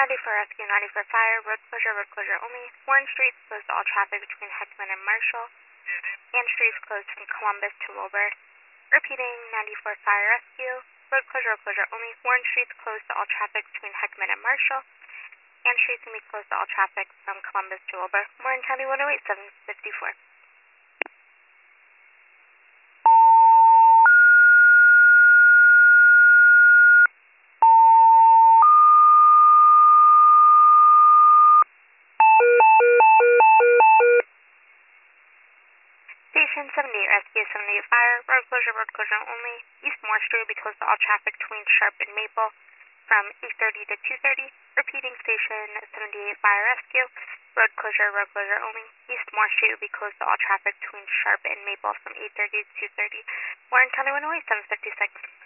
94 Rescue, 94 Fire, road closure only. Warren Street closed to all traffic between Heckman and Marshall. Ann Street closed from Columbus to Wilbur. Repeating, 94 Fire Rescue, road closure only. Warren Street closed to all traffic between Heckman and Marshall. Ann Street can be closed to all traffic from Columbus to Wilbur. Warren County 108, 754. Station 78 Rescue, 78 Fire, road closure only. East Moore Street will be closed to all traffic between Sharp and Maple from 8:30 to 2:30. Repeating, Station 78 Fire Rescue, road closure only. East Moore Street will be closed to all traffic between Sharp and Maple from 8:30 to 2:30. Warren County 108, 756.